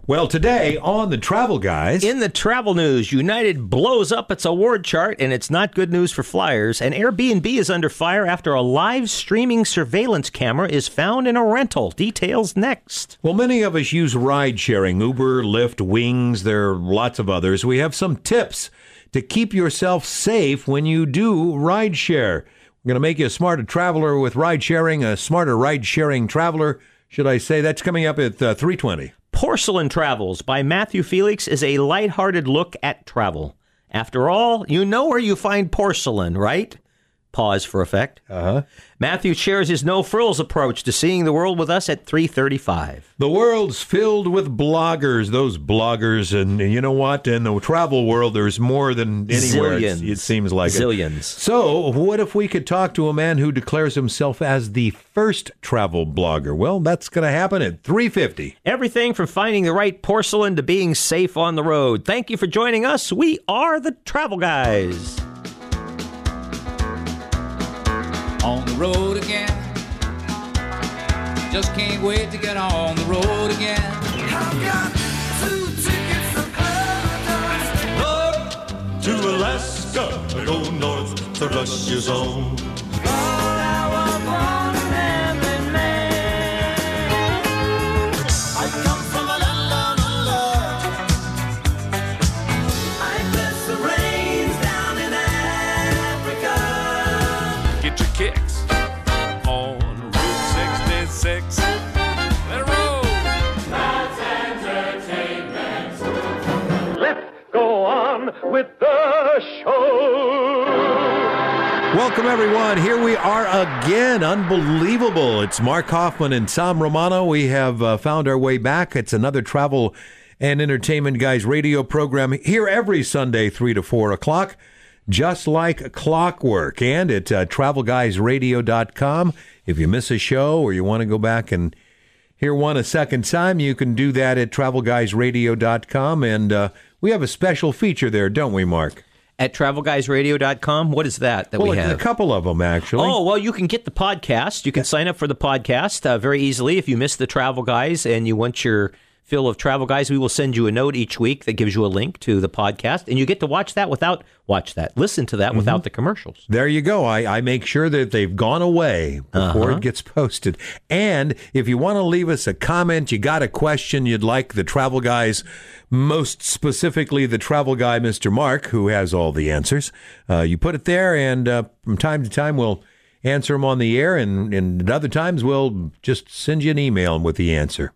Well, today on the Travel Guys. In the travel news, United blows up its award chart, and it's not good news for flyers. And Airbnb is under fire after a live streaming surveillance camera is found in a rental. Details next. Well, many of us use ride-sharing, Uber, Lyft, Wings. There are lots of others. We have some tips to keep yourself safe when you do ride-share. We're going to make you a smarter traveler with ride-sharing, a smarter ride-sharing traveler, should I say. That's coming up at 3:20. Porcelain Travels by Matthew Felix is a lighthearted look at travel. After all, you know where you find porcelain, right? Pause for effect. Matthew shares his no-frills approach to seeing the world with us at 3:35. The world's filled with bloggers, those bloggers, and you know what? In the travel world, there's more than anywhere, it seems like. Zillions. So, what if we could talk to a man who declares himself as the first travel blogger? Well, that's going to happen at 3:50. Everything from finding the right porcelain to being safe on the road. Thank you for joining us. We are the Travel Guys. On the road again. Just can't wait to get on the road again. I've got 2 tickets to paradise. North to Alaska, I go north to Russia's own. I come from a land of love. I bless the rains down in Africa. Get your kicks on Route 66. Let it roll. That's entertainment. Let's go on with the show. Welcome, everyone. Here we are again. Unbelievable. It's Mark Hoffman and Tom Romano. We have found our way back. It's another Travel and Entertainment Guys radio program here every Sunday, 3 to 4 o'clock, just like clockwork. And at travelguysradio.com. If you miss a show or you want to go back and hear one a second time, you can do that at travelguysradio.com. And we have a special feature there, don't we, Mark? At travelguysradio.com, what is that we have? A couple of them, actually. Oh, well, you can get the podcast. You can sign up for the podcast very easily. If you miss the Travel Guys and you want your fill of Travel Guys, we will send you a note each week that gives you a link to the podcast, and you get to listen to that without the commercials. There you go. I make sure that they've gone away before it gets posted. And if you want to leave us a comment, you got a question you'd like the Travel Guys, most specifically the travel guy, Mr. Mark, who has all the answers, you put it there, and from time to time we'll answer them on the air, and at other times we'll just send you an email with the answer.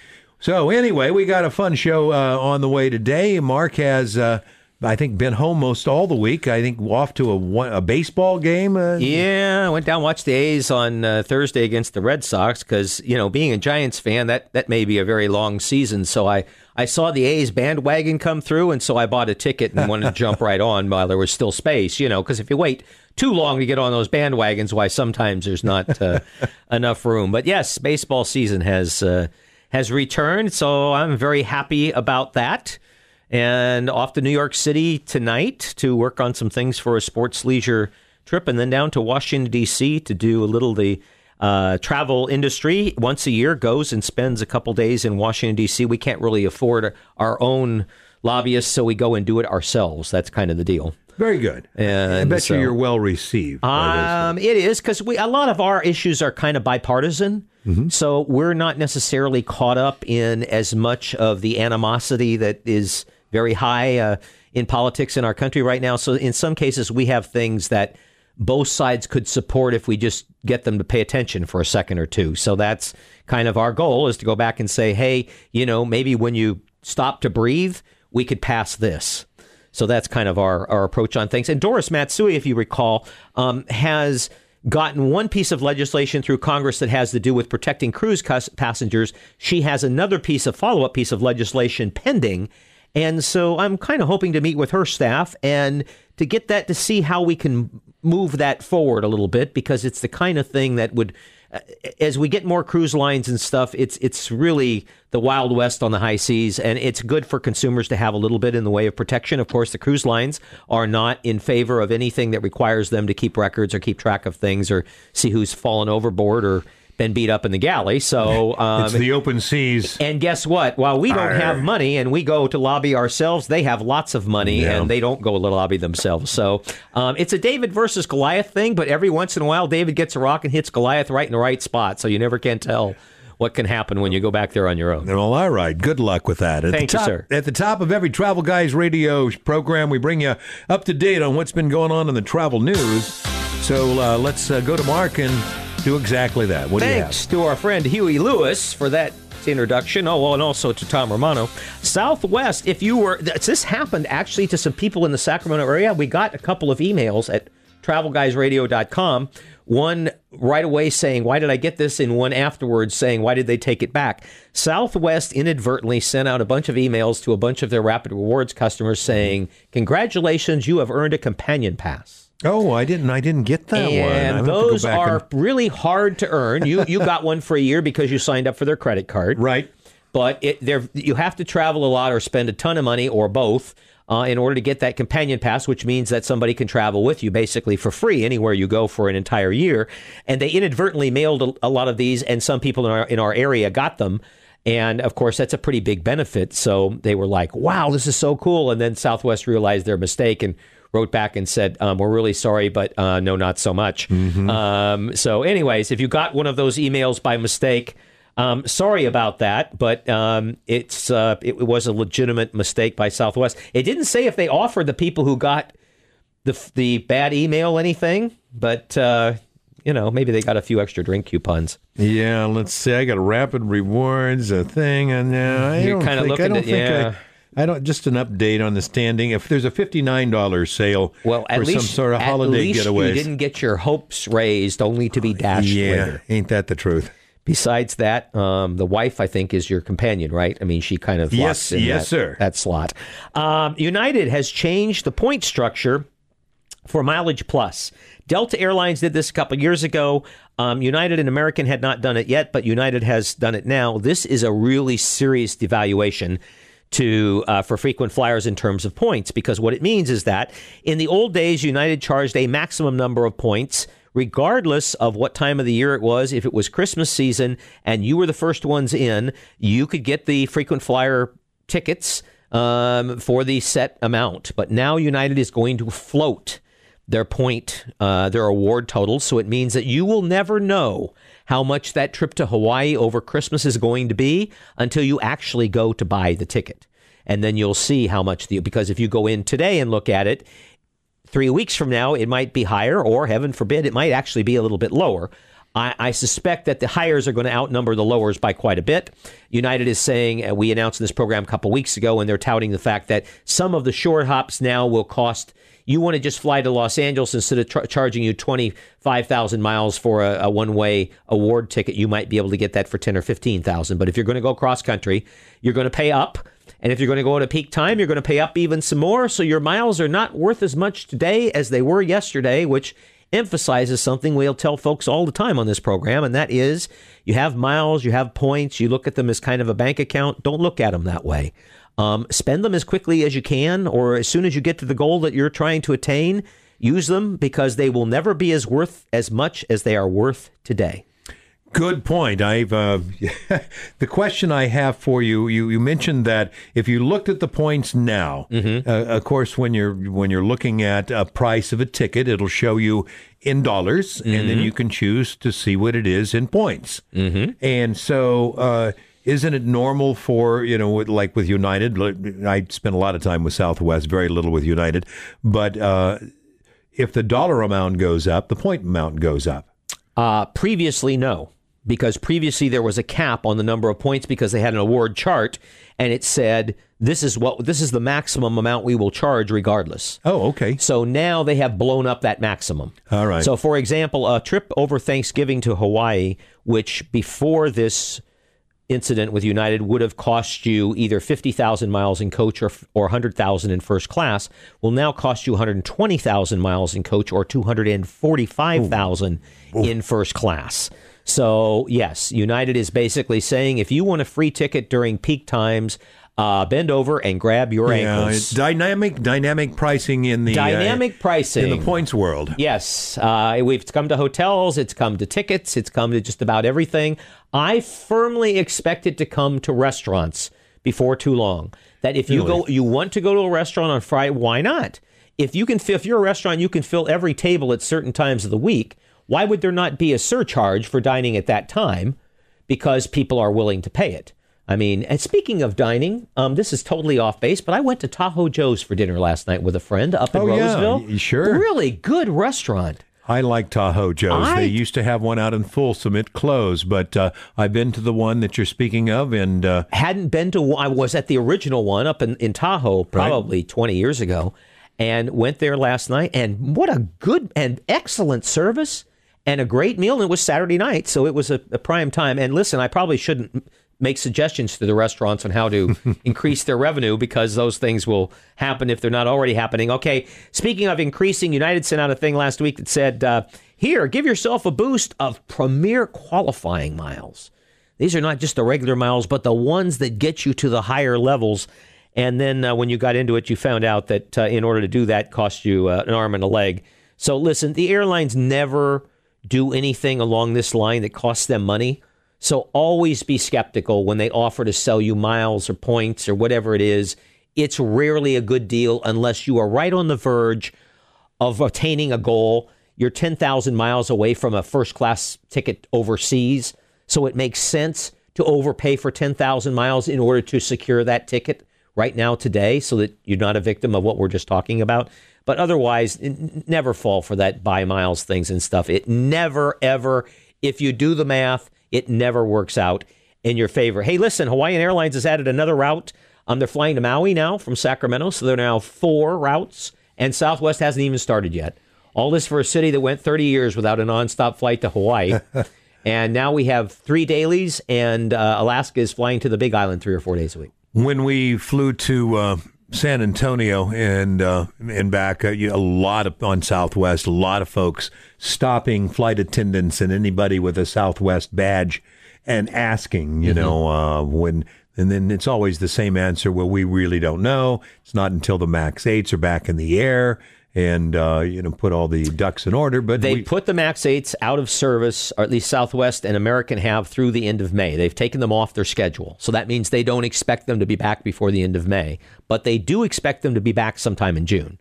So anyway, we got a fun show on the way today. Mark has, I think, been home most all the week. I think off to a baseball game. Yeah, I went down and watched the A's on Thursday against the Red Sox because, being a Giants fan, that may be a very long season. So I saw the A's bandwagon come through, and so I bought a ticket and wanted to jump right on while there was still space, because if you wait too long to get on those bandwagons, why sometimes there's not enough room. But yes, baseball season has returned, so I'm very happy about that. And off to New York City tonight to work on some things for a sports leisure trip, and then down to Washington, D.C. to do a little the travel industry. Once a year goes and spends a couple days in Washington, D.C. We can't really afford our own lobbyists, so we go and do it ourselves. That's kind of the deal. Very good. And I bet you're well received. It is, because a lot of our issues are kind of bipartisan. So we're not necessarily caught up in as much of the animosity that is very high in politics in our country right now. So in some cases, we have things that both sides could support if we just get them to pay attention for a second or two. So that's kind of our goal, is to go back and say, hey, maybe when you stop to breathe, we could pass this. So that's kind of our approach on things. And Doris Matsui, if you recall, has gotten one piece of legislation through Congress that has to do with protecting cruise passengers. She has another follow-up piece of legislation pending. And so I'm kind of hoping to meet with her staff and to get that, to see how we can move that forward a little bit, because it's the kind of thing that would, as we get more cruise lines and stuff, it's really the Wild West on the high seas, and it's good for consumers to have a little bit in the way of protection. Of course, the cruise lines are not in favor of anything that requires them to keep records or keep track of things or see who's fallen overboard or been beat up in the galley. So it's the open seas. And guess what? While we don't have money and we go to lobby ourselves, they have lots of money and they don't go to lobby themselves. So it's a David versus Goliath thing, but every once in a while, David gets a rock and hits Goliath right in the right spot. So you never can tell what can happen when you go back there on your own. Well, all right. Good luck with that. Thank you, sir. At the top of every Travel Guys radio program, we bring you up to date on what's been going on in the travel news. So let's go to Mark and do exactly that. What Thanks do you have? to our friend Huey Lewis for that introduction. Oh, well, and also to Tom Romano. Southwest, if you were... This happened actually to some people in the Sacramento area. We got a couple of emails at travelguysradio.com. One right away saying, why did I get this? And one afterwards saying, why did they take it back? Southwest inadvertently sent out a bunch of emails to a bunch of their Rapid Rewards customers saying, congratulations, you have earned a companion pass. Oh, I didn't get that one. And those are really hard to earn. You got one for a year because you signed up for their credit card. Right. But you have to travel a lot or spend a ton of money or both in order to get that companion pass, which means that somebody can travel with you basically for free anywhere you go for an entire year. And they inadvertently mailed a lot of these, and some people in our area got them. And, of course, that's a pretty big benefit. So they were like, wow, this is so cool. And then Southwest realized their mistake and wrote back and said, we're really sorry, but no, not so much. Mm-hmm. So anyways, if you got one of those emails by mistake, sorry about that, but it was a legitimate mistake by Southwest. It didn't say if they offered the people who got the bad email anything, but maybe they got a few extra drink coupons. Yeah, let's see. I got a Rapid Rewards thing, and I don't. Just an update on the standing. If there's a $59 sale for some sort of holiday getaway, you didn't get your hopes raised, only to be dashed later. Ain't that the truth? Besides that, the wife, I think, is your companion, right? I mean, she kind of locks in that slot. United has changed the point structure for Mileage Plus. Delta Airlines did this a couple years ago. United and American had not done it yet, but United has done it now. This is a really serious devaluation for frequent flyers in terms of points, because what it means is that in the old days, United charged a maximum number of points regardless of what time of the year it was. If it was Christmas season and you were the first ones in, you could get the frequent flyer tickets for the set amount. But now United is going to float their award totals. So it means that you will never know how much that trip to Hawaii over Christmas is going to be until you actually go to buy the ticket. And then you'll see how much because if you go in today and look at it, 3 weeks from now, it might be higher, or heaven forbid, it might actually be a little bit lower. I suspect that the hires are going to outnumber the lowers by quite a bit. United is saying, we announced in this program a couple weeks ago, and they're touting the fact that some of the short hops now will cost, you want to just fly to Los Angeles, instead of charging you 25,000 miles for a one-way award ticket, you might be able to get that for 10 or 15,000. But if you're going to go cross-country, you're going to pay up. And if you're going to go at a peak time, you're going to pay up even some more. So your miles are not worth as much today as they were yesterday, which emphasizes something we'll tell folks all the time on this program, and that is you have miles, you have points, you look at them as kind of a bank account. Don't look at them that way. Spend them as quickly as you can, or as soon as you get to the goal that you're trying to attain, use them, because they will never be as worth as much as they are worth today. Good point. The question I have for you, you mentioned that if you looked at the points now, of course, when you're looking at a price of a ticket, it'll show you in dollars, and then you can choose to see what it is in points. And so, isn't it normal for, like with United? I spent a lot of time with Southwest, very little with United, but if the dollar amount goes up, the point amount goes up. Previously, no. Because previously there was a cap on the number of points because they had an award chart, and it said this is the maximum amount we will charge regardless. Oh, okay. So now they have blown up that maximum. All right. So, for example, a trip over Thanksgiving to Hawaii, which before this incident with United would have cost you either 50,000 miles in coach or 100,000 in first class, will now cost you 120,000 miles in coach or 245,000 in first class. So, yes, United is basically saying if you want a free ticket during peak times, bend over and grab your ankles. It's dynamic pricing in the pricing in the points world. Yes, it's come to hotels, it's come to tickets, it's come to just about everything. I firmly expect it to come to restaurants before too long. That if you want to go to a restaurant on Friday, why not? If you're a restaurant, you can fill every table at certain times of the week. Why would there not be a surcharge for dining at that time? Because people are willing to pay it. I mean, and speaking of dining, this is totally off base, but I went to Tahoe Joe's for dinner last night with a friend up in Roseville. Yeah, sure. Really good restaurant. I like Tahoe Joe's. They used to have one out in Folsom. It closed, but I've been to the one that you're speaking of, and hadn't been to. I was at the original one up in Tahoe probably 20 years ago, and went there last night. And what a good and excellent service and a great meal. And it was Saturday night, so it was a prime time. And listen, I probably shouldn't make suggestions to the restaurants on how to increase their revenue, because those things will happen if they're not already happening. Okay, speaking of increasing, United sent out a thing last week that said, here, give yourself a boost of premier qualifying miles. These are not just the regular miles, but the ones that get you to the higher levels. And then when you got into it, you found out that in order to do that, cost you an arm and a leg. So listen, the airlines never do anything along this line that costs them money. So always be skeptical when they offer to sell you miles or points or whatever it is. It's rarely a good deal unless you are right on the verge of attaining a goal. You're 10,000 miles away from a first-class ticket overseas, so it makes sense to overpay for 10,000 miles in order to secure that ticket right now today so that you're not a victim of what we're just talking about. But otherwise, never fall for that buy miles things and stuff. It never, ever, if you do the math, it never works out in your favor. Hey, listen, Hawaiian Airlines has added another route. They're flying to Maui now from Sacramento, so they're now 4 routes, and Southwest hasn't even started yet. All this for a city that went 30 years without a nonstop flight to Hawaii. And now we have 3 dailies, and Alaska is flying to the Big Island 3 or 4 days a week. When we flew to San Antonio and back, a lot of on Southwest, a lot of folks stopping flight attendants and anybody with a Southwest badge and asking, you know, when, and then it's always the same answer. Well, we really don't know. It's not until the MAX 8s are back in the air and, put all the ducks in order. But they put the MAX 8s out of service, or at least Southwest and American have, through the end of May. They've taken them off their schedule. So that means they don't expect them to be back before the end of May. But they do expect them to be back sometime in June.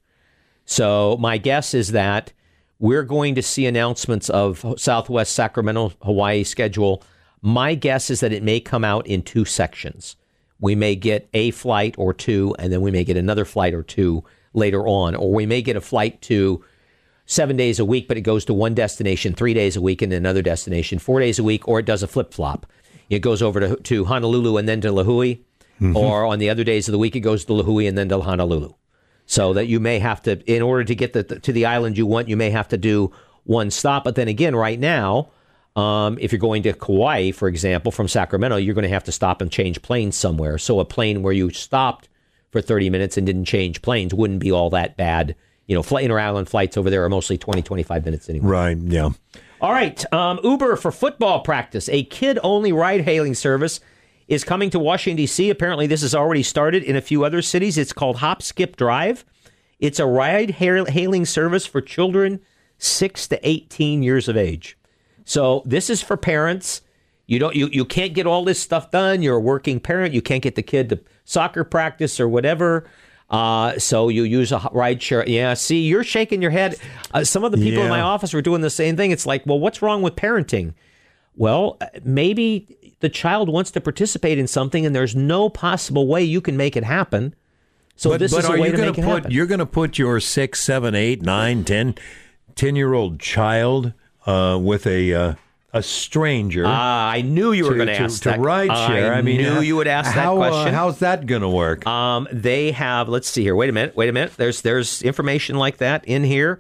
So my guess is that we're going to see announcements of Southwest Sacramento, Hawaii schedule. My guess is that it may come out in 2 sections. We may get a flight or 2, and then we may get another flight or 2 later on, or we may get a flight to 7 days a week, but it goes to one destination 3 days a week and another destination 4 days a week, or it does a flip-flop. It goes over to Honolulu and then to Lahui, or on the other days of the week, it goes to Lahui and then to Honolulu. So that you may have to, in order to get to the island you want, you may have to do one stop. But then again, right now, if you're going to Kauai, for example, from Sacramento, you're going to have to stop and change planes somewhere. So a plane where you stopped for 30 minutes and didn't change planes wouldn't be all that bad. You know, inter-island flights over there are mostly 20, 25 minutes anyway. Right, yeah. All right, Uber for football practice. A kid-only ride-hailing service is coming to Washington, D.C. Apparently, this has already started in a few other cities. It's called Hop, Skip, Drive. It's a ride-hailing service for children 6 to 18 years of age. So this is for parents. You can't get all this stuff done. You're a working parent. You can't get the kid to soccer practice or whatever. So you use a ride share. Yeah, see, you're shaking your head. Some of the people in my office were doing the same thing. It's like, well, what's wrong with parenting? Well, maybe the child wants to participate in something and there's no possible way you can make it happen. So this is a way to make it happen. You're going to put your 6, 7, 8, 9, 10-year-old child with a stranger. I knew you were going to ask that. To ride share. I knew you would ask that question. How's that going to work? They have, let's see here. Wait a minute. There's information like that in here.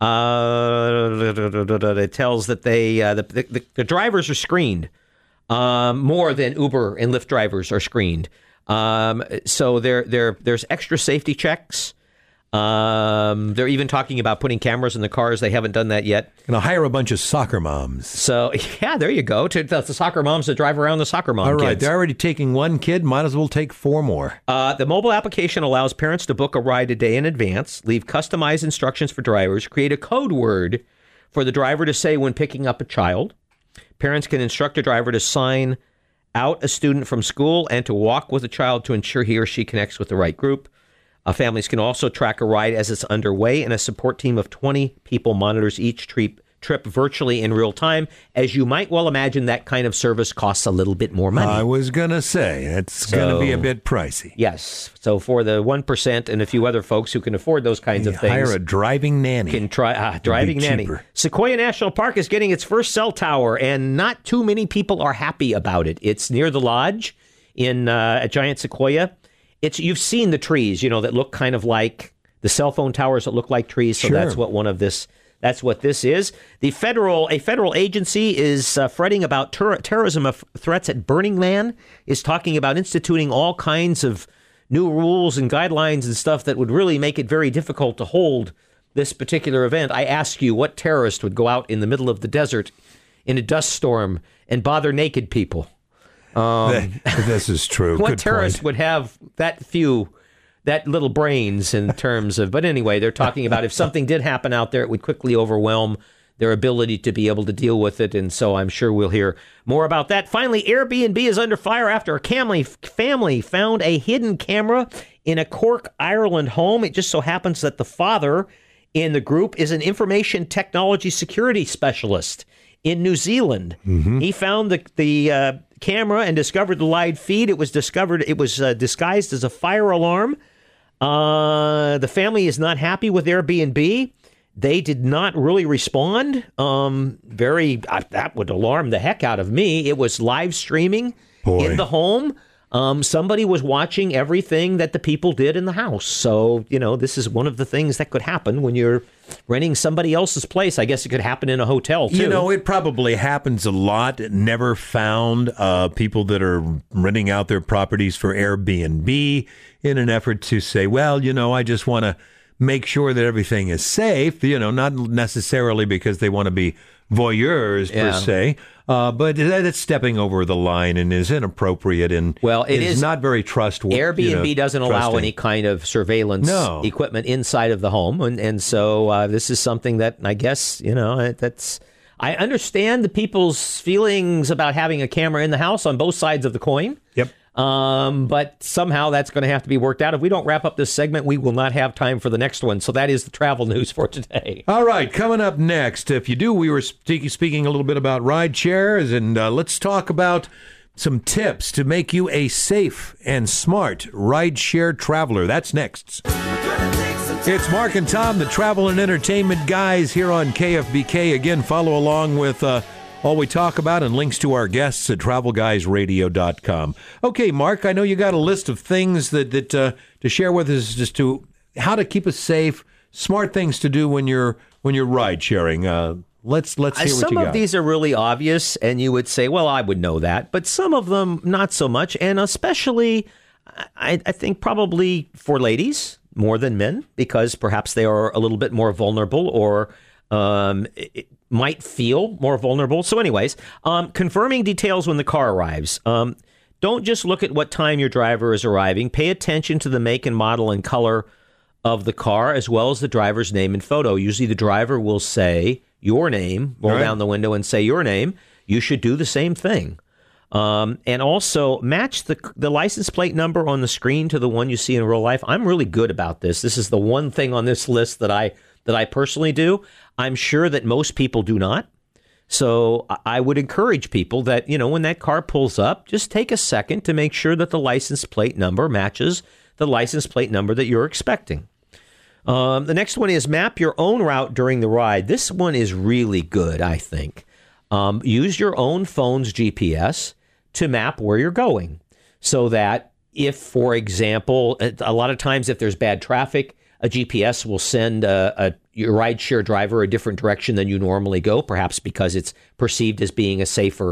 It tells that the drivers are screened more than Uber and Lyft drivers are screened. So there's extra safety checks. They're even talking about putting cameras in the cars. They haven't done that yet. Gonna hire a bunch of soccer moms. So, yeah, there you go. To the soccer moms that drive around the soccer mom All right, kids. they're already taking one kid. Might as well take 4 more. The mobile application allows parents to book a ride a day in advance, leave customized instructions for drivers, create a code word for the driver to say when picking up a child. Parents can instruct a driver to sign out a student from school and to walk with a child to ensure he or she connects with the right group. Families can also track a ride as it's underway, and a support team of 20 people monitors each trip virtually in real time. As you might well imagine, that kind of service costs a little bit more money. I was going to say, it's going to be a bit pricey. Yes. So for the 1% and a few other folks who can afford those kinds of things. Hire a driving nanny. Can try driving nanny. Cheaper. Sequoia National Park is getting its first cell tower, and not too many people are happy about it. It's near the lodge at Giant Sequoia. You've seen the trees, that look kind of like the cell phone towers that look like trees. So Sure. that's what this is. A federal agency is fretting about terrorism threats at Burning Man, is talking about instituting all kinds of new rules and guidelines and stuff that would really make it very difficult to hold this particular event. I ask you, what terrorist would go out in the middle of the desert in a dust storm and bother naked people? This is true. What Good terrorist point. would have that little brains in terms of, but anyway, they're talking about if something did happen out there, it would quickly overwhelm their ability to be able to deal with it. And so I'm sure we'll hear more about that. Finally, Airbnb is under fire after a family found a hidden camera in a Cork, Ireland home. It just so happens that the father in the group is an information technology security specialist in New Zealand. Mm-hmm. He found the camera and discovered the live feed. It was disguised as a fire alarm. The family is not happy with Airbnb. They did not really respond. That would alarm the heck out of me. It was live streaming in the home. Somebody was watching everything that the people did in the house. So, this is one of the things that could happen when you're renting somebody else's place. I guess it could happen in a hotel, too. It probably happens a lot. Never found people that are renting out their properties for Airbnb in an effort to say, well, I just want to make sure that everything is safe, not necessarily because they want to be voyeurs per se, but it's stepping over the line and is inappropriate and it is not very trustworthy. Airbnb doesn't allow any kind of surveillance equipment inside of the home, and so this is something that I guess I understand the people's feelings about having a camera in the house on both sides of the coin. Yep. But somehow that's going to have to be worked out. If we don't wrap up this segment, we will not have time for the next one. So that is the travel news for today. All right, coming up next, if you do, we were speaking a little bit about ride shares, and let's talk about some tips to make you a safe and smart ride share traveler. That's next. It's Mark and Tom, the travel and entertainment guys here on KFBK. Again, follow along with all we talk about and links to our guests at travelguysradio.com. Okay, Mark, I know you got a list of things that to share with us as to how to keep us safe, smart things to do when you're ride sharing. Let's hear what you got. Some of these are really obvious, and you would say, well, I would know that. But some of them, not so much. And especially, I think probably for ladies more than men, because perhaps they are a little bit more vulnerable or might feel more vulnerable. So anyways, confirming details when the car arrives. Don't just look at what time your driver is arriving. Pay attention to the make and model and color of the car, as well as the driver's name and photo. Usually the driver will say your name, roll down the window and say your name. You should do the same thing. And also match the license plate number on the screen to the one you see in real life. I'm really good about this. This is the one thing on this list that I personally do. I'm sure that most people do not. So I would encourage people that, when that car pulls up, just take a second to make sure that the license plate number matches the license plate number that you're expecting. The next one is map your own route during the ride. This one is really good, I think. Use your own phone's GPS to map where you're going so that if, for example, a lot of times if there's bad traffic, a GPS will send your rideshare driver a different direction than you normally go, perhaps because it's perceived as being a safer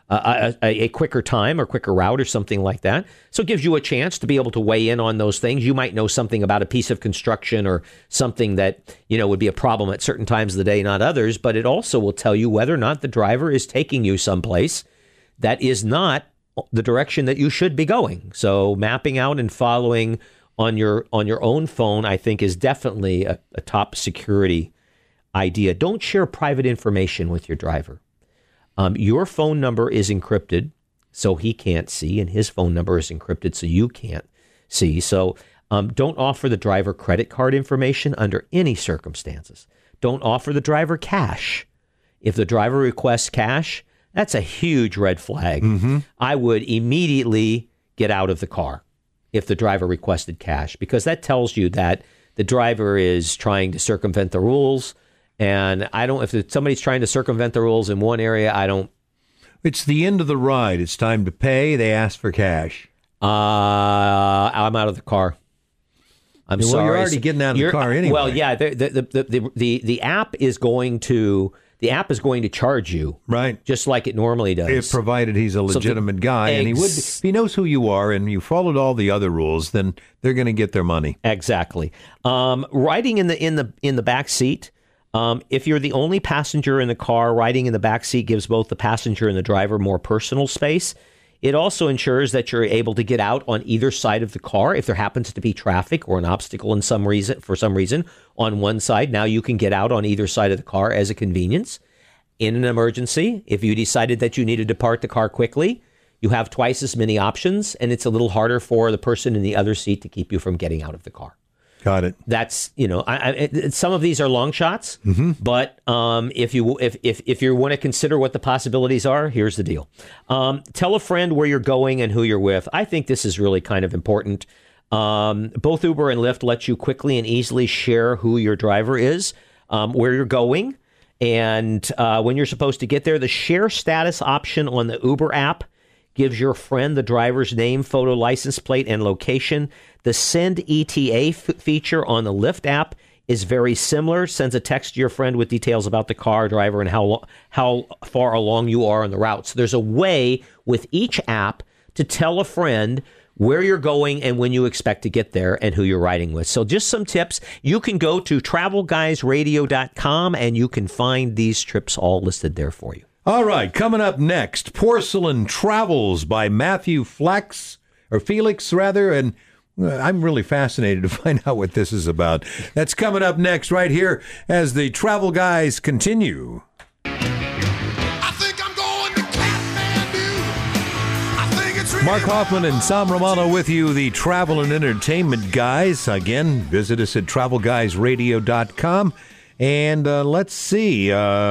a quicker time or quicker route or something like that. So it gives you a chance to be able to weigh in on those things. You might know something about a piece of construction or something that, would be a problem at certain times of the day, not others, but it also will tell you whether or not the driver is taking you someplace that is not the direction that you should be going. So mapping out and following on your own phone, I think, is definitely a top security idea. Don't share private information with your driver. Your phone number is encrypted, so he can't see, and his phone number is encrypted, so you can't see. So don't offer the driver credit card information under any circumstances. Don't offer the driver cash. If the driver requests cash, that's a huge red flag. Mm-hmm. I would immediately get out of the car if the driver requested cash, because that tells you that the driver is trying to circumvent the rules. And if somebody's trying to circumvent the rules in one area, It's the end of the ride. It's time to pay. They ask for cash. I'm out of the car. I'm sorry. You're already getting out of the car anyway. Well, yeah, the app is going to charge you, right? Just like it normally does. If provided he's a legitimate guy, and if he knows who you are, and you followed all the other rules, then they're going to get their money. Exactly. Riding in the back seat. If you're the only passenger in the car, riding in the back seat gives both the passenger and the driver more personal space. It also ensures that you're able to get out on either side of the car if there happens to be traffic or an obstacle for some reason on one side. Now you can get out on either side of the car as a convenience. In an emergency, if you decided that you needed to park the car quickly, you have twice as many options, and it's a little harder for the person in the other seat to keep you from getting out of the car. Got it. That's some of these are long shots, but if you want to consider what the possibilities are, here's the deal: tell a friend where you're going and who you're with. I think this is really kind of important. Both Uber and Lyft let you quickly and easily share who your driver is, where you're going, and when you're supposed to get there. The share status option on the Uber app gives your friend the driver's name, photo, license plate, and location. The Send ETA feature on the Lyft app is very similar. Sends a text to your friend with details about the car, driver, and how far along you are on the route. So there's a way with each app to tell a friend where you're going and when you expect to get there and who you're riding with. So just some tips. You can go to travelguysradio.com and you can find these trips all listed there for you. All right, coming up next, Porcelain Travels by Matthew Felix, and I'm really fascinated to find out what this is about. That's coming up next right here as the Travel Guys continue. I think I'm going to Kathmandu. I think it's really Mark Hoffman and Sam Romano with you, the Travel and Entertainment Guys. Again, visit us at travelguysradio.com. And let's see,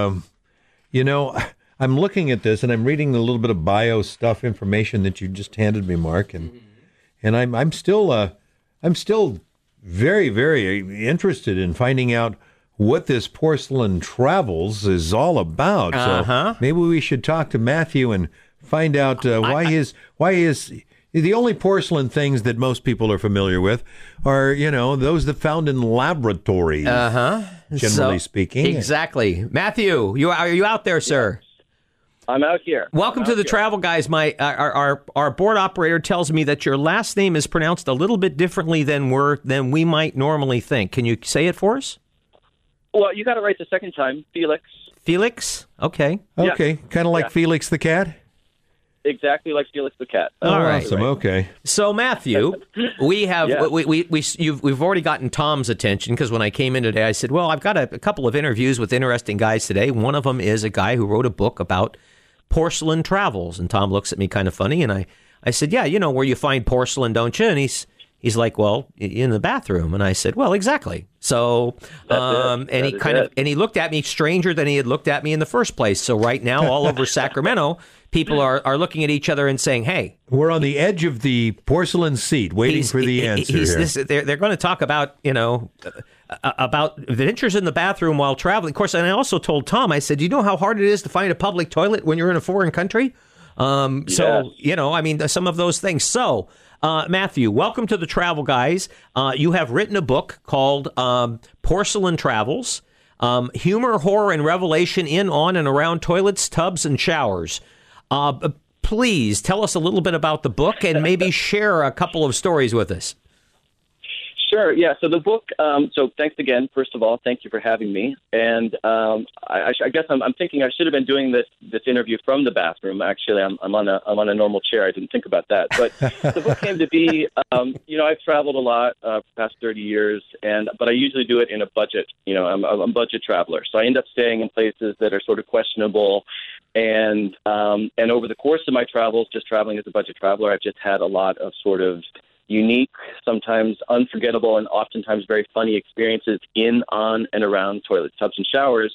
I'm looking at this and I'm reading a little bit of bio stuff information that you just handed me, Mark, and I'm still very, very interested in finding out what this Porcelain Travels is all about. So maybe we should talk to Matthew and find out why his the only porcelain things that most people are familiar with are, those that found in laboratories. Generally speaking. Exactly. Matthew, are you out there, sir? I'm out here. Welcome to the Travel Guys. Our board operator tells me that your last name is pronounced a little bit differently than we might normally think. Can you say it for us? Well, you got it right the second time. Felix. Felix? Okay. Okay. Yeah. Kind of like Felix the cat? Exactly like Felix the cat. All right. Awesome. Okay. So Matthew, we have we've already gotten Tom's attention because when I came in today, I said, "Well, I've got a couple of interviews with interesting guys today. One of them is a guy who wrote a book about porcelain travels." And Tom looks at me kind of funny, and I said, "Yeah, you know where you find porcelain, don't you?" And he's like, "Well, in the bathroom." And I said, "Well, exactly." So, and he looked at me stranger than he had looked at me in the first place. So right now, all over Sacramento, people are looking at each other and saying, "Hey, we're on the edge of the porcelain seat, waiting for the answer." They're going to talk about about adventures in the bathroom while traveling. Of course, and I also told Tom, I said, "Do you know how hard it is to find a public toilet when you're in a foreign country?" Some of those things. So, Matthew, welcome to the Travel Guys. You have written a book called Porcelain Travels, Humor, Horror, and Revelation in, on, and around toilets, tubs, and showers. Please tell us a little bit about the book and maybe share a couple of stories with us. Sure. Yeah. So the book. So thanks again. First of all, thank you for having me. And I guess I'm thinking I should have been doing this interview from the bathroom. Actually, I'm on a normal chair. I didn't think about that. But the book came to be. I've traveled a lot for the past 30 years, but I usually do it in a budget. I'm a budget traveler, so I end up staying in places that are sort of questionable. And over the course of my travels, just traveling as a budget traveler, I've just had a lot of sort of unique, sometimes unforgettable, and oftentimes very funny experiences in, on, and around toilet tubs and showers.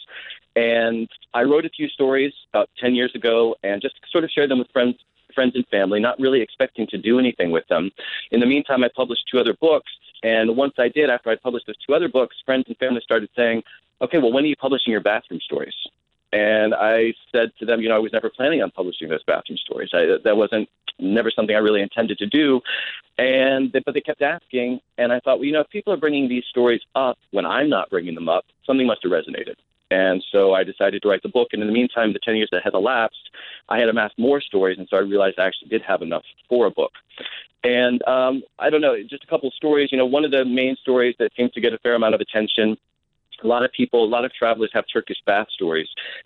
And I wrote a few stories about 10 years ago and just sort of shared them with friends and family, not really expecting to do anything with them. In the meantime, I published 2 other books. And once I did, after I published those 2 other books, friends and family started saying, okay, well, when are you publishing your bathroom stories? And I said to them, I was never planning on publishing those bathroom stories. That wasn't never something I really intended to do. But they kept asking, and I thought, well, if people are bringing these stories up when I'm not bringing them up, something must have resonated. And so I decided to write the book. And in the meantime, the 10 years that had elapsed, I had amassed more stories, and so I realized I actually did have enough for a book. And I don't know, just a couple of stories. One of the main stories that seems to get a fair amount of attention, a lot of travelers have Turkish bath stories.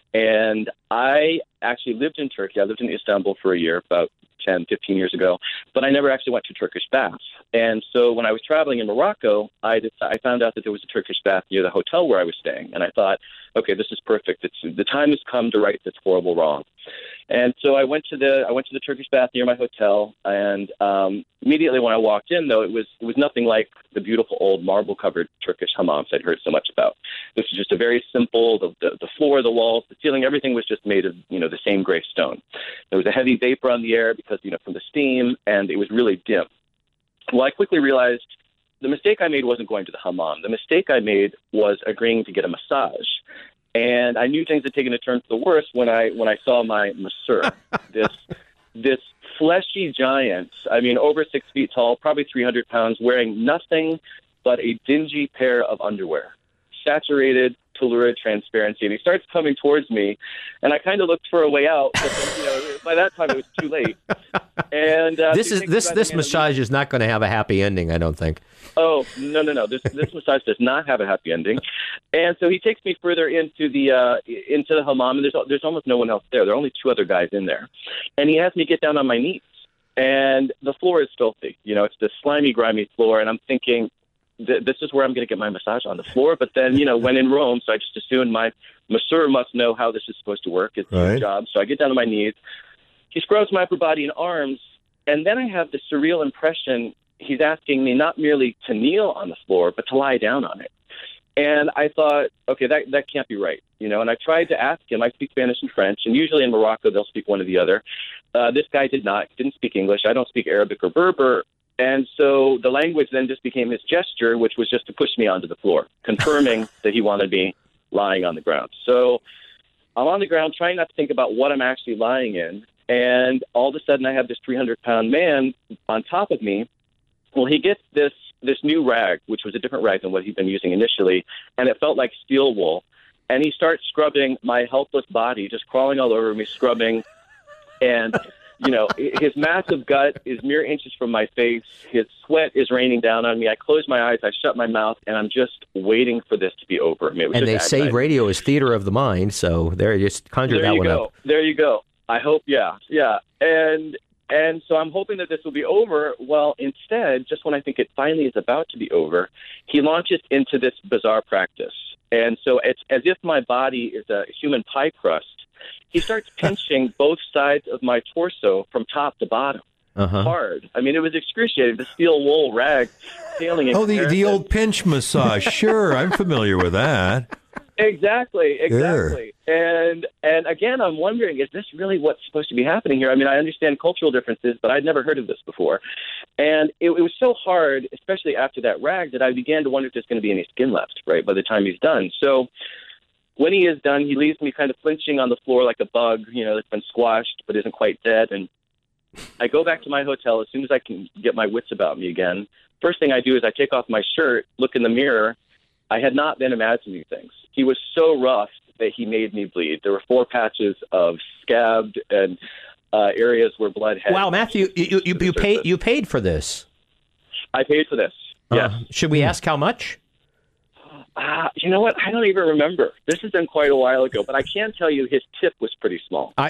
And I actually lived in Turkey. I lived in Istanbul for a year, about 10, 15 years ago, but I never actually went to Turkish baths. And so when I was traveling in Morocco, I found out that there was a Turkish bath near the hotel where I was staying. And I thought, okay, this is perfect. The time has come to right this horrible wrong. And so I went to the Turkish bath near my hotel, and immediately when I walked in, though, it was nothing like the beautiful old marble-covered Turkish hammams I'd heard so much about. This was just a very simple, the floor, the walls, the ceiling, everything was just made of, the same gray stone. There was a heavy vapor on the air because, from the steam, and it was really dim. Well, I quickly realized the mistake I made wasn't going to the hammam. The mistake I made was agreeing to get a massage. And I knew things had taken a turn for the worse when I saw my masseur, this fleshy giant, over 6 feet tall, probably 300 pounds, wearing nothing but a dingy pair of underwear, saturated to lurid transparency. And he starts coming towards me, and I kind of looked for a way out, but then, by that time it was too late. And this massage is not going to have a happy ending, I don't think. Oh, no. This massage does not have a happy ending. And so he takes me further into the hammam, and there's almost no one else there. There are only 2 other guys in there. And he has me get down on my knees. And the floor is filthy. It's the slimy, grimy floor. And I'm thinking, this is where I'm going to get my massage, on the floor. But then, when in Rome, so I just assumed my masseur must know how this is supposed to work. It's his job. So I get down on my knees. He scrubs my upper body and arms. And then I have this surreal impression he's asking me not merely to kneel on the floor, but to lie down on it. And I thought, okay, that can't be right. And I tried to ask him. I speak Spanish and French, and usually in Morocco, they'll speak one or the other. This guy didn't speak English. I don't speak Arabic or Berber. And so the language then just became his gesture, which was just to push me onto the floor, confirming that he wanted me lying on the ground. So I'm on the ground trying not to think about what I'm actually lying in. And all of a sudden I have this 300-pound man on top of me. Well, he gets this new rag, which was a different rag than what he'd been using initially, and it felt like steel wool. And he starts scrubbing my helpless body, just crawling all over me, scrubbing. And, his massive gut is mere inches from my face. His sweat is raining down on me. I close my eyes, I shut my mouth, and I'm just waiting for this to be over. And they say radio is theater of the mind, so there, just conjure that one up. There you go. I hope, yeah. And so I'm hoping that this will be over. Well, instead, just when I think it finally is about to be over, he launches into this bizarre practice. And so it's as if my body is a human pie crust. He starts pinching both sides of my torso from top to bottom. Hard. It was excruciating. The steel wool rag sailing in the old pinch massage. Sure, I'm familiar with that. Exactly. Sure. And again, I'm wondering, is this really what's supposed to be happening here? I understand cultural differences, but I'd never heard of this before. And it was so hard, especially after that rag, that I began to wonder if there's going to be any skin left, right, by the time he's done. So when he is done, he leaves me kind of flinching on the floor like a bug, that's been squashed but isn't quite dead. And I go back to my hotel as soon as I can get my wits about me again. First thing I do is I take off my shirt, look in the mirror. I had not been imagining things. He was so rough that he made me bleed. There were 4 patches of scabbed and areas where blood had. Wow, Matthew, you paid for this. I paid for this. Yes. Should we ask how much? You know what? I don't even remember. This has been quite a while ago, but I can tell you his tip was pretty small. I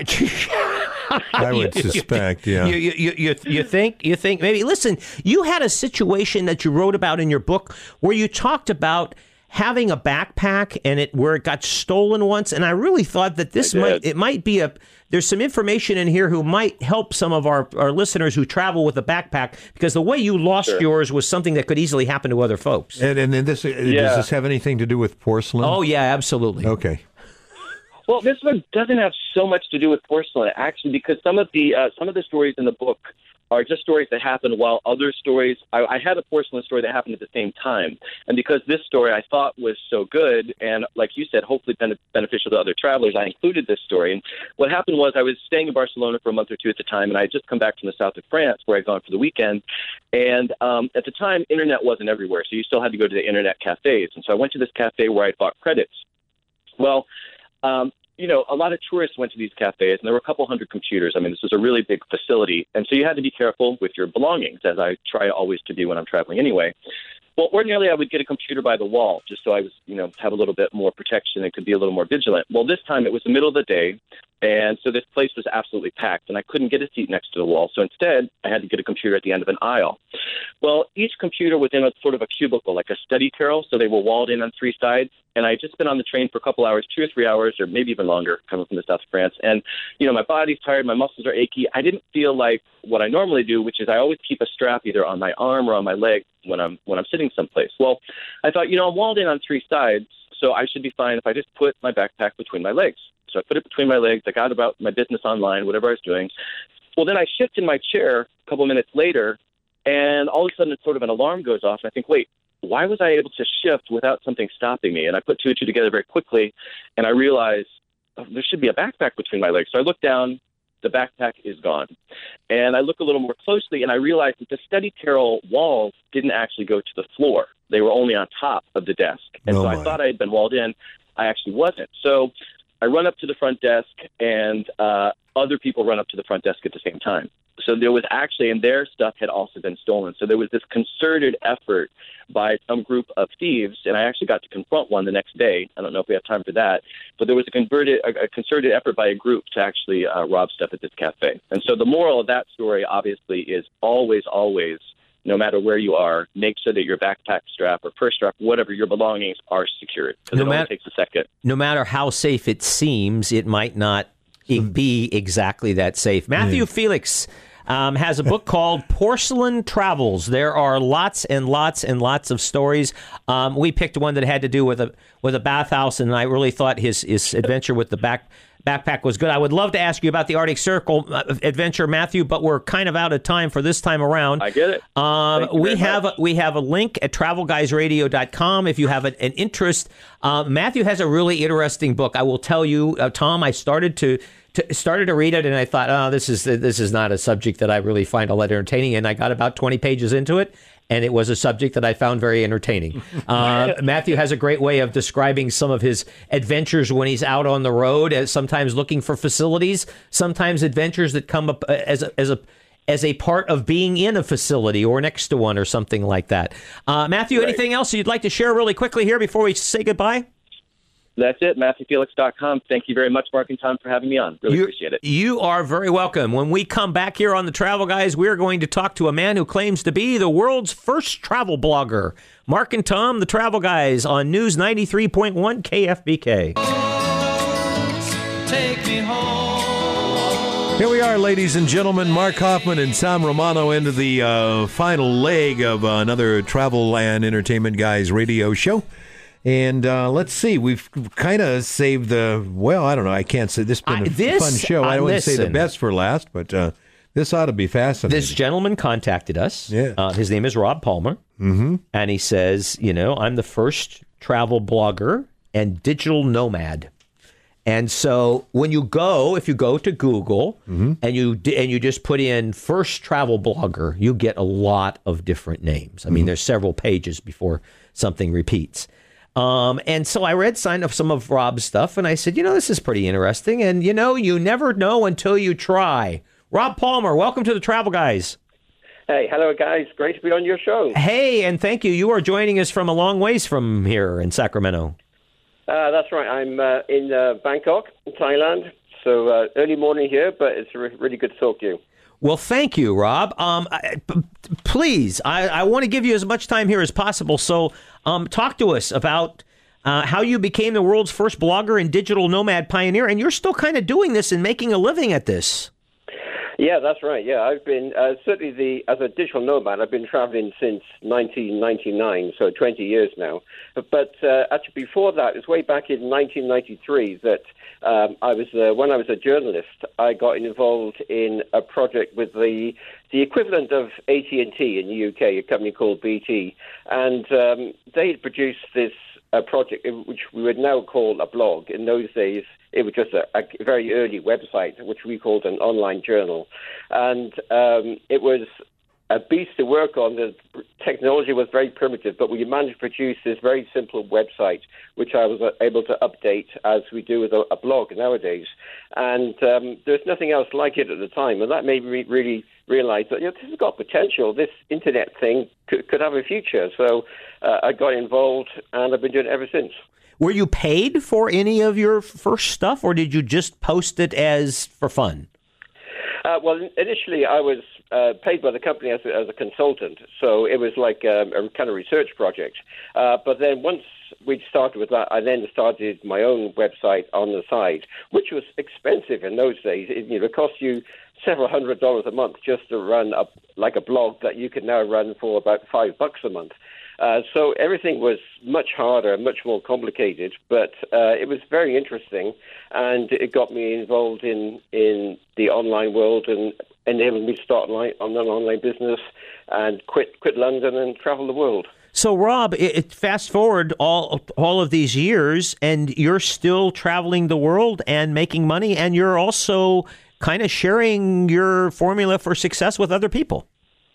would suspect, yeah. You think maybe? Listen, you had a situation that you wrote about in your book where you talked about having a backpack and where it got stolen once, and I really thought that might be there's some information in here who might help some of our listeners who travel with a backpack, because the way you lost yours was something that could easily happen to other folks. And does this have anything to do with porcelain? Oh, yeah, absolutely. Okay. Well, this one doesn't have so much to do with porcelain, actually, because some of the stories in the book are just stories that happened while other stories. I had a porcelain story that happened at the same time, and because this story I thought was so good, and like you said, hopefully beneficial to other travelers, I included this story. And what happened was I was staying in Barcelona for a month or two at the time, and I had just come back from the south of France where I'd gone for the weekend. And at the time, internet wasn't everywhere, so you still had to go to the internet cafes. And so I went to this cafe where I bought credits. Well, a lot of tourists went to these cafes, and there were a couple hundred computers. I mean, this was a really big facility, and so you had to be careful with your belongings, as I try always to be when I'm traveling anyway. Well, ordinarily, I would get a computer by the wall, just so I was, have a little bit more protection and could be a little more vigilant. Well, this time it was the middle of the day, and so this place was absolutely packed, and I couldn't get a seat next to the wall. So instead, I had to get a computer at the end of an aisle. Well, each computer was in a sort of a cubicle, like a study carrel, so they were walled in on three sides. And I had just been on the train for a couple hours, 2 or 3 hours, or maybe even longer, coming from the south of France. And, my body's tired, my muscles are achy. I didn't feel like what I normally do, which is I always keep a strap either on my arm or on my leg when I'm sitting someplace. Well, I thought, I'm walled in on three sides, so I should be fine if I just put my backpack between my legs. So I put it between my legs. I got about my business online, whatever I was doing. Well, then I shift in my chair a couple minutes later, and all of a sudden, sort of an alarm goes off. And I think, wait, why was I able to shift without something stopping me? And I put two and two together very quickly, and I realized there should be a backpack between my legs. So I look down, the backpack is gone. And I look a little more closely, and I realized that the study carrel walls didn't actually go to the floor. They were only on top of the desk. And I thought I had been walled in. I actually wasn't. So I run up to the front desk, and other people run up to the front desk at the same time. So there was actually, and their stuff had also been stolen. So there was this concerted effort by some group of thieves, and I actually got to confront one the next day. I don't know if we have time for that, but there was a concerted effort by a group to actually rob stuff at this cafe. And so the moral of that story, obviously, is always, no matter where you are, make sure that your backpack strap or purse strap, whatever your belongings, are secured, because it only takes a second. No matter how safe it seems, it might not be exactly that safe. Matthew Felix has a book called Porcelain Travels. There are lots and lots and lots of stories. We picked one that had to do with a bathhouse, and I really thought his adventure with the backpack was good. I would love to ask you about the Arctic Circle adventure, Matthew, but we're kind of out of time for this time around. I get it. We have a link at travelguysradio.com if you have an interest. Matthew has a really interesting book. I will tell you, Tom, I started to read it, and I thought, this is not a subject that I really find all that entertaining. And I got about 20 pages into it, and it was a subject that I found very entertaining. Matthew has a great way of describing some of his adventures when he's out on the road, as sometimes looking for facilities, sometimes adventures that come up as a part of being in a facility or next to one or something like that. Matthew, anything else you'd like to share really quickly here before we say goodbye? That's it, MatthewFelix.com. Thank you very much, Mark and Tom, for having me on. Really appreciate it. You are very welcome. When we come back here on The Travel Guys, we're going to talk to a man who claims to be the world's first travel blogger. Mark and Tom, The Travel Guys, on News 93.1 KFBK. Take me home. Here we are, ladies and gentlemen. Mark Hoffman and Tom Romano into the final leg of another Travel and Entertainment Guys radio show. And let's see, we've kind of saved I don't know, I can't say this has been a fun show. I wouldn't say the best for last, but this ought to be fascinating. This gentleman contacted us. Yeah. His name is Rob Palmer. Mm-hmm. And he says, I'm the first travel blogger and digital nomad. And so if you go to Google and you just put in first travel blogger, you get a lot of different names. I mean, there's several pages before something repeats. And so I read some of Rob's stuff, and I said, this is pretty interesting. And, you never know until you try. Rob Palmer, welcome to the Travel Guys. Hey, hello, guys. Great to be on your show. Hey, and thank you. You are joining us from a long ways from here in Sacramento. That's right. I'm in Bangkok, Thailand. So early morning here, but it's really good to talk to you. Well, thank you, Rob. Please, I want to give you as much time here as possible. So talk to us about how you became the world's first blogger and digital nomad pioneer, and you're still kind of doing this and making a living at this. Yeah, that's right. Yeah, I've been certainly as a digital nomad, I've been traveling since 1999, so 20 years now. But actually before that, it's way back in 1993 that when I was a journalist, I got involved in a project with the equivalent of AT&T in the UK, a company called BT, and they had produced this project which we would now call a blog. In those days, it was just a very early website, which we called an online journal. And it was a beast to work on. The technology was very primitive, but we managed to produce this very simple website, which I was able to update as we do with a blog nowadays. And there's nothing else like it at the time. And that made me really realize that this has got potential. This internet thing could have a future. So I got involved, and I've been doing it ever since. Were you paid for any of your first stuff, or did you just post it as for fun? Well, initially I was paid by the company as a consultant, so it was like a kind of research project. But then once we started with that, I then started my own website on the side, which was expensive in those days. It cost you several $100s a month just to run a blog that you can now run for about $5 a month. So everything was much harder, much more complicated, but it was very interesting, and it got me involved in the online world and enabled me to start on an online business and quit London and travel the world. So, Rob, fast forward all of these years, and you're still traveling the world and making money, and you're also kind of sharing your formula for success with other people.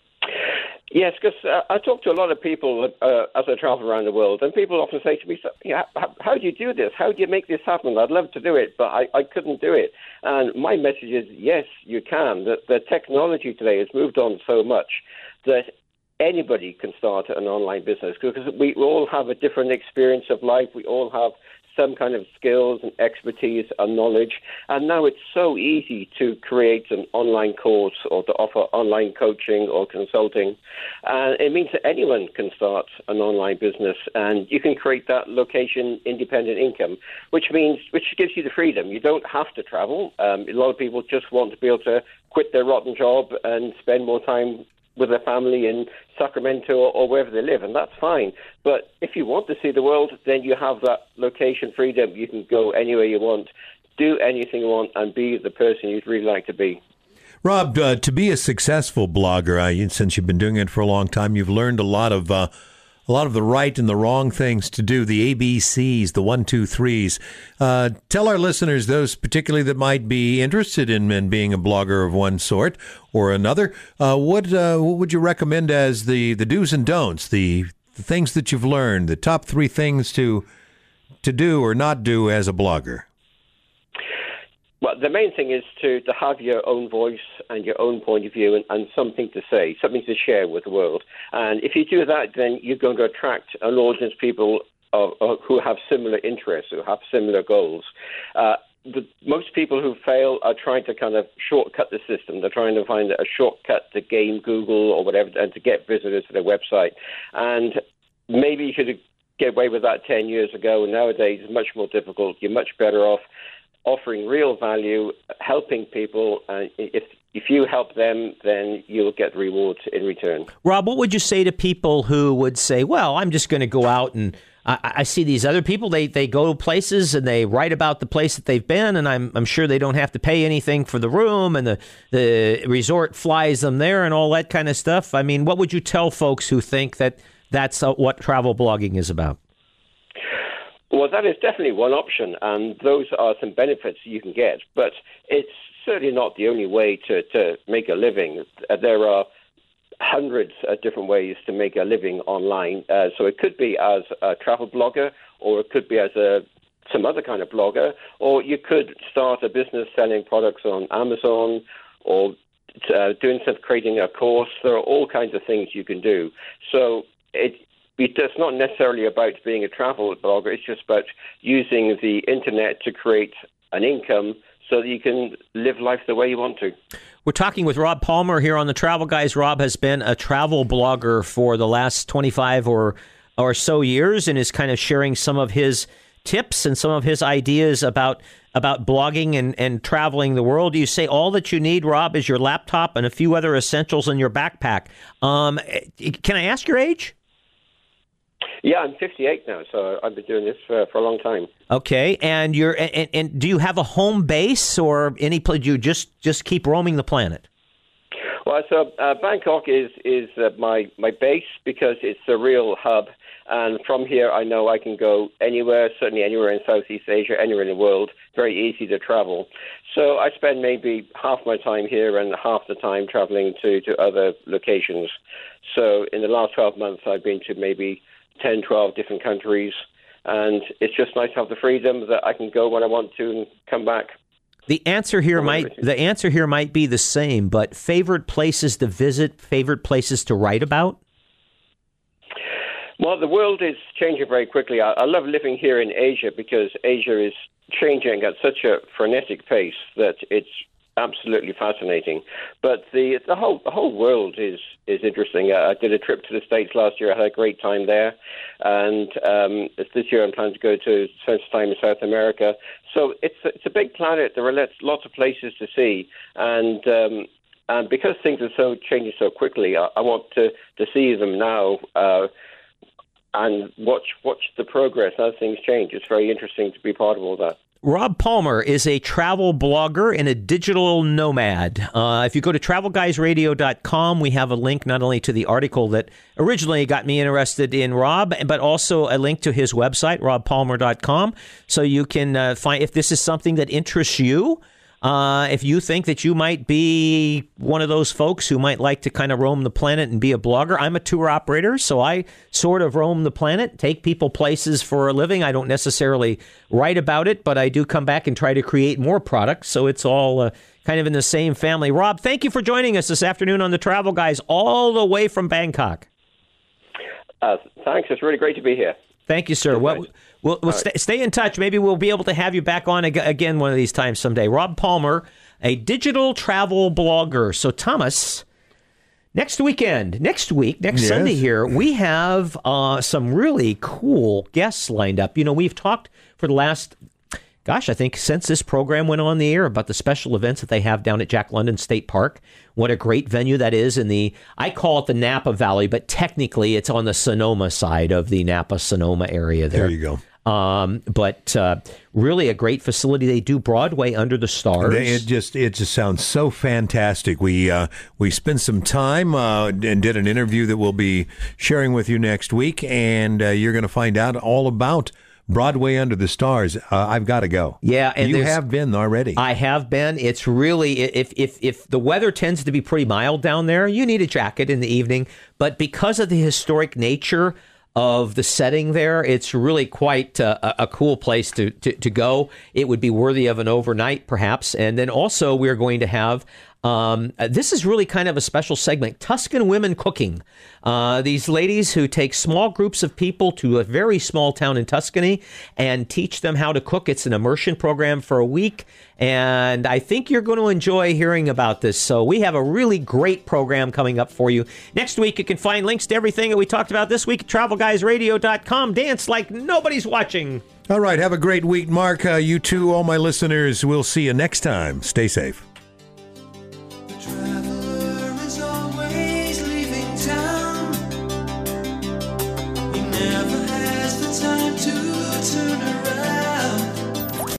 Yes, because I talk to a lot of people as I travel around the world, and people often say to me, how do you do this? How do you make this happen? I'd love to do it, but I couldn't do it. And my message is, yes, you can. The technology today has moved on so much that anybody can start an online business, because we all have a different experience of life. We all have some kind of skills and expertise and knowledge. And now it's so easy to create an online course or to offer online coaching or consulting. And it means that anyone can start an online business, and you can create that location-independent income, which gives you the freedom. You don't have to travel. A lot of people just want to be able to quit their rotten job and spend more time with their family in Sacramento or wherever they live, and that's fine. But if you want to see the world, then you have that location freedom. You can go anywhere you want, do anything you want, and be the person you'd really like to be. Rob, to be a successful blogger, since you've been doing it for a long time, you've learned a lot of the right and the wrong things to do, the ABCs, the 1, 2, 3s. Tell our listeners, those particularly that might be interested in being a blogger of one sort or another, what would you recommend as the do's and don'ts, the things that you've learned, the top 3 things to do or not do as a blogger? Well, the main thing is to have your own voice and your own point of view and something to say, something to share with the world. And if you do that, then you're going to attract an audience of people who have similar interests, who have similar goals. Most people who fail are trying to kind of shortcut the system. They're trying to find a shortcut to gain Google or whatever and to get visitors to their website. And maybe you could get away with that 10 years ago. Nowadays, it's much more difficult. You're much better off offering real value, helping people, and if you help them, then you'll get rewards in return. Rob, what would you say to people who would say, well, I'm just going to go out and I see these other people, they go places and they write about the place that they've been, and I'm sure they don't have to pay anything for the room, and the resort flies them there and all that kind of stuff. I mean, what would you tell folks who think that that's what travel blogging is about? Well, that is definitely one option, and those are some benefits you can get. But it's certainly not the only way to make a living. There are hundreds of different ways to make a living online. So it could be as a travel blogger, or it could be as some other kind of blogger, or you could start a business selling products on Amazon, or creating a course. There are all kinds of things you can do. So it's not necessarily about being a travel blogger. It's just about using the internet to create an income so that you can live life the way you want to. We're talking with Rob Palmer here on the Travel Guys. Rob has been a travel blogger for the last 25 or so years and is kind of sharing some of his tips and some of his ideas about blogging and traveling the world. You say all that you need, Rob, is your laptop and a few other essentials in your backpack. Can I ask your age? Yeah, I'm 58 now, so I've been doing this for a long time. Okay, and and do you have a home base or any place? Do you just keep roaming the planet? Well, so Bangkok is my base because it's the real hub, and from here I know I can go anywhere, certainly anywhere in Southeast Asia, anywhere in the world. Very easy to travel. So I spend maybe half my time here and half the time traveling to other locations. So in the last 12 months, I've been to maybe 10, 12 different countries, and it's just nice to have the freedom that I can go when I want to and come back. The answer here might be the same, but favorite places to visit, favorite places to write about? Well, the world is changing very quickly. I love living here in Asia because Asia is changing at such a frenetic pace that it's absolutely fascinating. But the whole world is interesting. I did a trip to the States last year. I had a great time there. And this year I'm planning to go to spend some time in South America. So it's a big planet. There are lots of places to see. And because things are changing so quickly, I want to see them now and watch the progress as things change. It's very interesting to be part of all that. Rob Palmer is a travel blogger and a digital nomad. If you go to travelguysradio.com, we have a link not only to the article that originally got me interested in Rob, but also a link to his website, robpalmer.com, so you can find if this is something that interests you. If you think that you might be one of those folks who might like to kind of roam the planet and be a blogger, I'm a tour operator, so I sort of roam the planet, take people places for a living. I don't necessarily write about it, but I do come back and try to create more products, so it's all kind of in the same family. Rob, thank you for joining us this afternoon on the Travel Guys, all the way from Bangkok. Thanks. It's really great to be here. Thank you, sir. We'll stay in touch. Maybe we'll be able to have you back on again one of these times someday. Rob Palmer, a digital travel blogger. So, Thomas, next Sunday here, we have some really cool guests lined up. You know, we've talked for the last, I think since this program went on the air about the special events that they have down at Jack London State Park. What a great venue that is I call it the Napa Valley, but technically it's on the Sonoma side of the Napa-Sonoma area there. There you go. But really a great facility. They do Broadway under the stars. It just sounds so fantastic. We spent some time and did an interview that we'll be sharing with you next week, and you're going to find out all about Broadway under the stars. I've got to go. Yeah, and you have been already. I have been. It's really if the weather tends to be pretty mild down there, you need a jacket in the evening. But because of the historic nature of the setting there, it's really quite a cool place to go. It would be worthy of an overnight, perhaps. And then also we're going to have this is really kind of a special segment, Tuscan Women Cooking. These ladies who take small groups of people to a very small town in Tuscany and teach them how to cook. It's an immersion program for a week, and I think you're going to enjoy hearing about this. So we have a really great program coming up for you. Next week, you can find links to everything that we talked about this week at TravelGuysRadio.com. Dance like nobody's watching. All right, have a great week, Mark. You too, all my listeners. We'll see you next time. Stay safe.